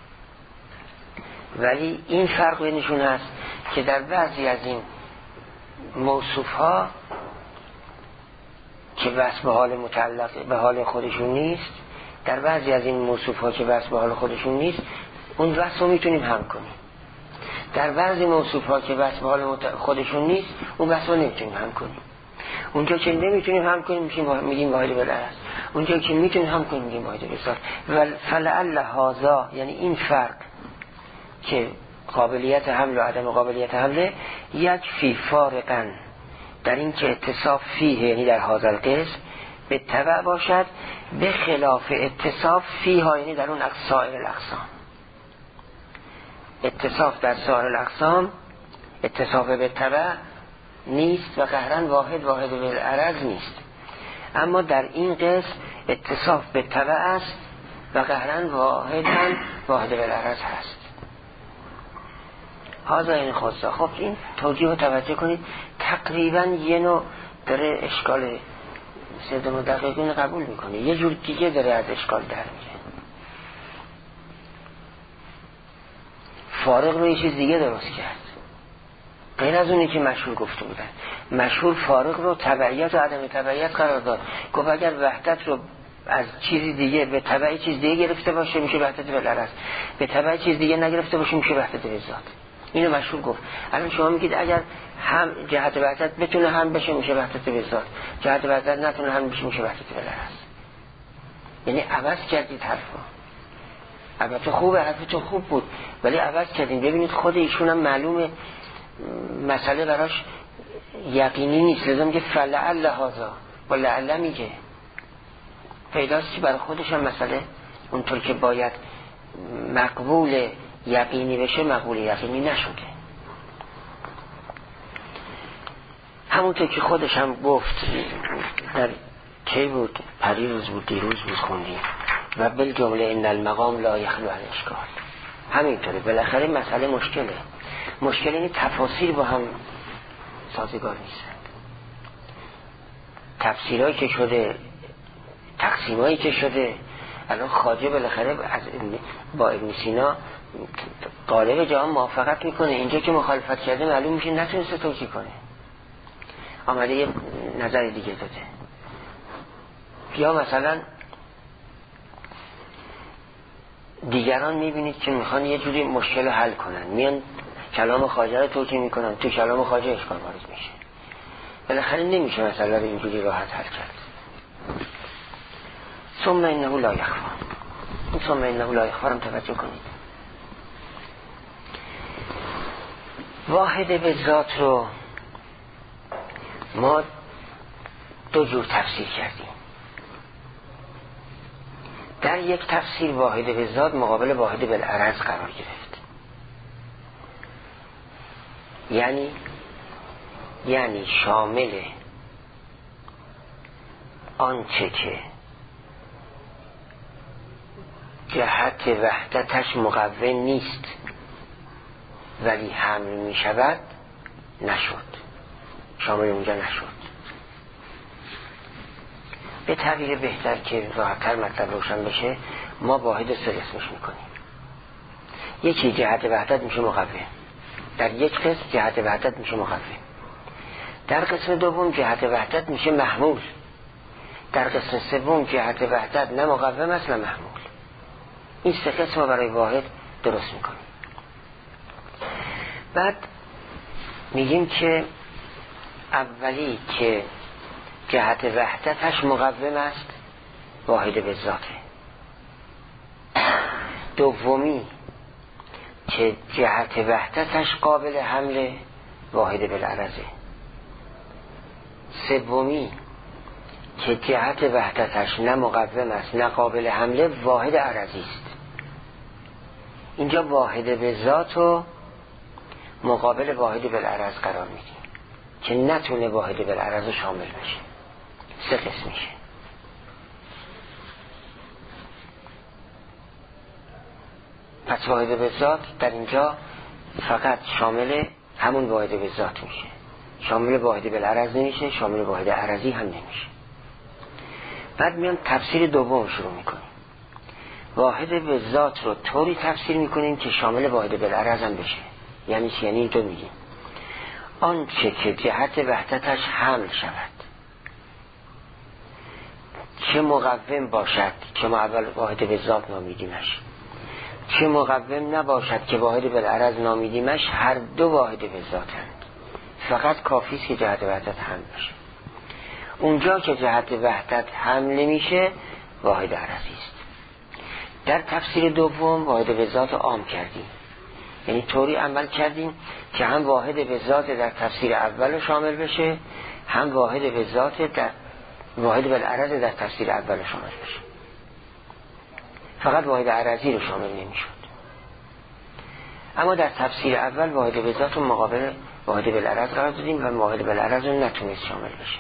Speaker 1: ولی این فرق بینشون هست که در بعضی از این موصوف ها که وصف به حال مطلق به حال خودشون نیست، در بعضی از این موصوف ها که وصف به حال خودشون نیست اون وصف رو میتونیم هم کنیم، در بعضی موصوف ها که وصف به حال خودشون نیست اون وصف رو نمیتونیم هم کنیم. اونجا که نمیتونیم هم کنیم میگیم واحد بالعرض، اونجا که میتونیم هم کنیم میگیم واحد بالصال. و فلعل هذا یعنی این فرق که قابلیت حمل و عدم قابلیت حمله یک فی فارقا در این که اتصاف فیه یعنی در هذا القسم به تبع باشد، به خلاف اتصاف فیها یعنی در اون سایر الاقسام. اتصاف در سایر الاقسام اتصاف به تبع نیست و قهرن واحد واحد بالعرض نیست، اما در این قسم اتصاف به تبع است و قهرن واحد هم واحد بالعرض هست. هذا این خاصه. خب این توجیه رو توجه کنید، تقریبا یه نوع داره اشکال سه المدققین قبول میکنه، یه جور دیگه داره از اشکال در میره، فارق رو یه چیز دیگه درست کرد غیر از اونی که مشهور گفته بودن. مشهور فارق رو تبعیت و عدم تبعیت قرار داد، گفت اگر وحدت رو از چیزی دیگه به تبع چیز دیگه گرفته باشه میشه وحدت بالعرض، به تبع چیز دیگه نگرفته باشه میشه وحدت بالذات. اینو مشهور گفت. الان شما میگید اگر هم جهت وحدت بتونه هم بشه میشه وحدت بالذات، جهت وحدت نتونه هم بشه میشه وحدت بالعرض. یعنی عوض کردید حرفو. البته خوبه، حرفتون خوب بود ولی عوض کردین. ببینید خود ایشون هم معلومه مسئله براش یقینی نیست، لازم که فلعل هذا و لعل میگه پیداست که برای خودش هم مسئله اونطور که باید مقبول یقینی بشه مقبول یقینی نشده. همونطور که خودش هم گفت در کی بود؟ پریروز بود دیروز بود خوندیم و بالجمله ان المقام لا یخلو عن اشکال. همینطوره بالاخره مسئله مشکله. مشکل اینه تفاسیر با هم سازگار نیستن، تفسیرهایی که شده تقسیمایی که شده. الان خواجه بالاخره از با ابن سینا غالب جهان موافقت میکنه، اینجا که مخالفت کرده معلوم میشه نتونسته توجیه کنه، آمده یه نظر دیگه داده. یا مثلا دیگران میبینید که میخوان یه جوری مشکل حل کنن، میان کلام خواجه رو توجیه میکنن، تو کلام خواجه اشکال وارد میشه، بالاخره نمیشه مسئله رو اینجوری راحت حل کرد. ثم انه لا یخفی، این ثم انه لا یخفی رو توجه کنید. واحد به ذات رو ما دو جور تفسیر کردیم. در یک تفسیر واحد به ذات مقابل واحد بالعرض قرار گرفت، یعنی یعنی شامل آنچه که جهت وحدتش مقوم نیست ولی حمل می شود نشد، شامل اونجا نشد. به تعبیر بهتر که راحت‌تر مطلب روشن بشه، ما واحد سه قسمش میکنیم. یکی جهت وحدت میشه مقوم، در یک قسم جهت وحدت میشه مقوم، در قسم دوم جهت وحدت میشه محمول، در قسم سوم جهت وحدت نه مقوم است نه محمول. این سه قسم رو برای واحد درست میکنیم. بعد میگیم که اولی که جهت وحدتش مقوم است واحد به ذاته، دومی که جهت وحدتش قابل حمله واحد بالعرضه، سومی که جهت وحدتش نه مقوم است نه قابل حمله واحد عرضی است. اینجا واحد به ذات و مقابل واحد بالعرض قرار میدیم که نتونه واحد بالعرض شامل بشه. سه قسم میشه. پس واحد به ذات در اینجا فقط شامل همون واحد به ذات میشه، شامل واحد بالعرض نمیشه، شامل واحد عرضی هم نمیشه. بعد میان تفسیر دوم شروع میکنیم. واحد به ذات رو طوری تفسیر میکنیم که شامل واحد بالعرض هم بشه. یعنی چی؟ یعنی اینطور میگیم آنچه که جهت وحدتش حمل شود، چه مقوم باشد که ما اول واحد به ذات نامیدیمش، چه مقوم نباشد که واحد بالعرض نامیدیمش، هر دو واحد به ذاتند، فقط کافی است که جهت وحدت حمل بشه. اونجا که جهت وحدت حمل نمیشه واحد عرضی است. در تفسیر دوم واحد به ذات عام کردیم، یعنی طوری عمل کردیم که هم واحد به ذات در تفسیر اول شامل بشه، هم واحد به ذات در واحد بالعرض در تفسیر اول شامل بشه. فقط واحد عرضی رو شامل نمیشد. اما در تفسیر اول واحد به ذات و مقابل واحد بالعرض قرار دادیم و واحد بالعرض رو نتونست شامل بشه.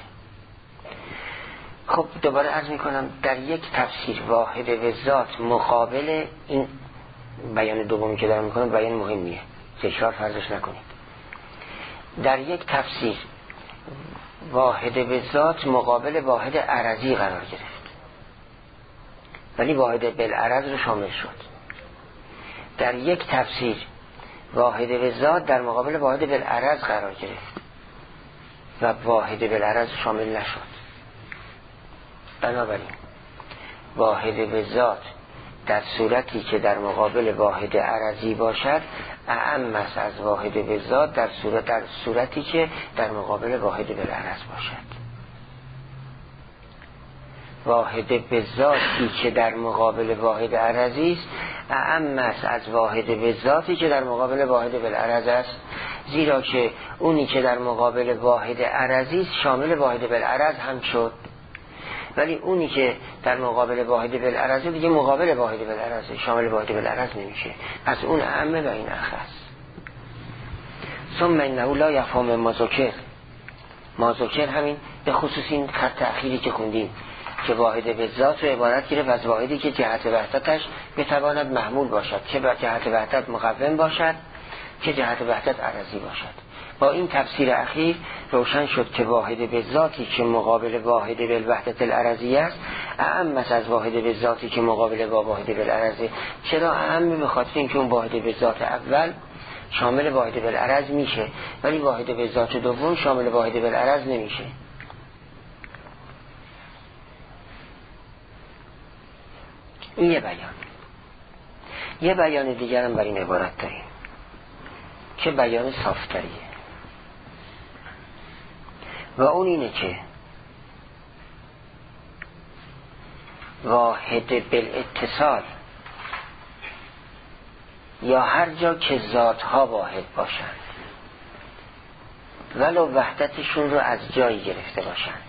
Speaker 1: خب دوباره عرض میکنم در یک تفسیر واحد به ذات مقابل این بیان دومی که دارم میکنم بیان مهمیه، تکرار فرضش نکنید. در یک تفسیر واحد به ذات مقابل واحد عرضی قرار گرفت ولی واحد بالعرض رو شامل شد. در یک تفسیر واحد به ذات در مقابل واحد بالعرض قرار گرفت و واحد بالعرض شامل نشد. بنابراین واحد به ذات در صورتی که در مقابل واحد عرضی باشد اعم است از واحد به ذات در صورت در صورتی که در مقابل واحد بالعرض باشد. واحد به ذاتی که در مقابل واحد عرضی است اعم است از واحد به ذاتی که در مقابل واحد بالعرض است، زیرا که اونی که در مقابل واحد عرضی است شامل واحد بالعرض هم شد، ولی اونی که در مقابل واحد بالعرض دیگه مقابل واحد بالعرض شامل واحد بالعرض نمیشه. پس اون اعمه و این اخص. ثم انه لا یفهم ما ذکر. ما ذکر همین به خصوص این خط اخیری که خوندیم که واحد به ذات رو عبارت گرفت از واحدی که جهت وحدتش بتواند محمول باشد، که جهت وحدت مقوم باشد، که جهت وحدت عرضی باشد. با این تفسیر اخیر روشن شد که واحد به ذاتی که مقابل واحد بالوحدت العرضی است اعم است از واحد به ذاتی که مقابل با واحد بالعرضی. چرا اعم؟ به خاطر اینکه اون واحد به ذات اول شامل واحد بالعرض میشه ولی واحد به ذات دوم شامل واحد بالعرض نمیشه. این یه بیان. یه بیان دیگر هم بر این عبارت داریم که بیان صافتریه و اون اینه که واحد بالاتصال یا هر جا که ذاتها واحد باشند ولو وحدتشون رو از جایی گرفته باشند،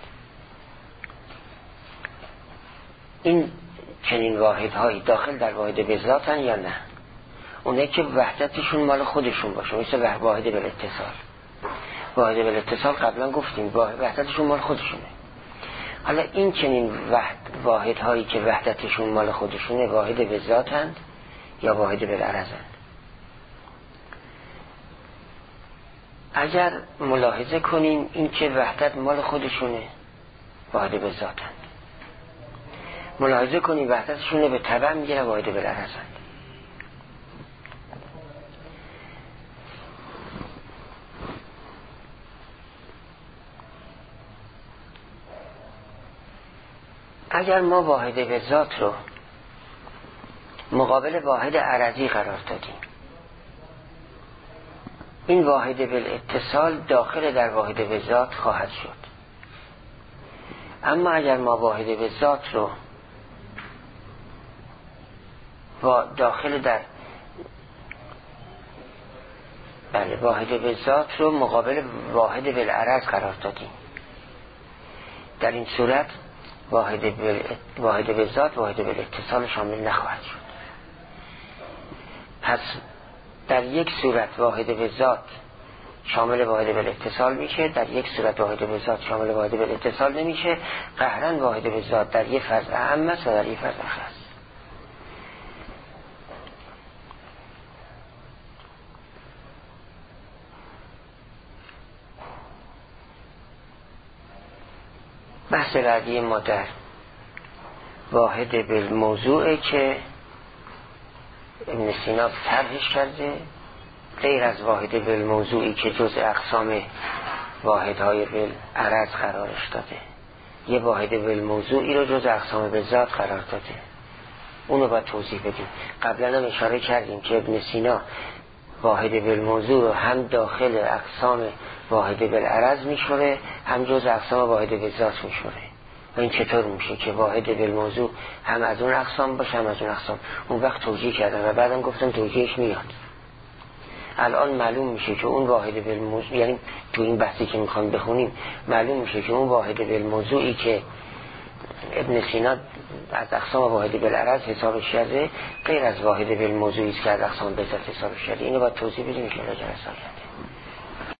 Speaker 1: این چنین واحدهایی داخل در واحد به ذاتن یا نه؟ اونه که وحدتشون مال خودشون باشه، مثل واحد بالاتصال. واحد بالاتصال قبلا گفتیم وحدتشون مال خودشونه، حالا این چنین وحد واحد هایی که وحدتشون مال خودشونه واحد به ذاتند یا واحد به العرضند؟ اگر ملاحظه کنیم این که وحدت مال خودشونه واحد به ذاتند، ملاحظه کنیم وحدتشونه به تبع میگیرن واحد به العرضند. اگر ما واحد به ذات رو مقابل واحد عرضی قرار دادیم، این واحد بالاتصال داخل در واحد به ذات خواهد شد. اما اگر ما واحد به ذات رو و داخل در بله واحد به ذات رو مقابل واحد بالعرض قرار دادیم، در این صورت واحد بل... واحد به ذات واحد بالاتصال شامل نخواهد شد. پس در یک صورت واحد به ذات شامل واحد بالاتصال میشه، در یک صورت واحد به ذات شامل واحد بالاتصال نمیشه. قهرن واحد به ذات در یک فرض اعم است و در یک فرض اخص. بحث بعدی ما در واحد بالموضوعه که ابن سینا طرحش کرده، غیر از واحد بالموضوعی که جز اقسام واحدهای بالعرض قرارش داده، یه واحد بالموضوعی رو جز اقسام بالذات قرار داده. اونو باید توضیح بدیم. قبلا هم اشاره کردیم که ابن سینا واحد بالموضوع رو هم داخل اقسام واحد بالعرض میشوره، هم جز اقسام واحد بالذات میشوره. و این چطور میشه که واحد بالموضوع هم از اون اقسام باشه هم از اون اقسام؟ اون وقت توجیه کردم و بعدم گفتم توجیهش میاد. الان معلوم میشه که اون واحد بالموضوع، یعنی تو این بحثی که میخوام بخونیم معلوم میشه که اون واحد بالموضوعی که ابن سینا از اقسام واحد بالعرض حسابش کرده غیر از واحد بالموضوعی است که از اقسام بالذات حسابش کرده. اینو باید توضیح بدیم که راجع به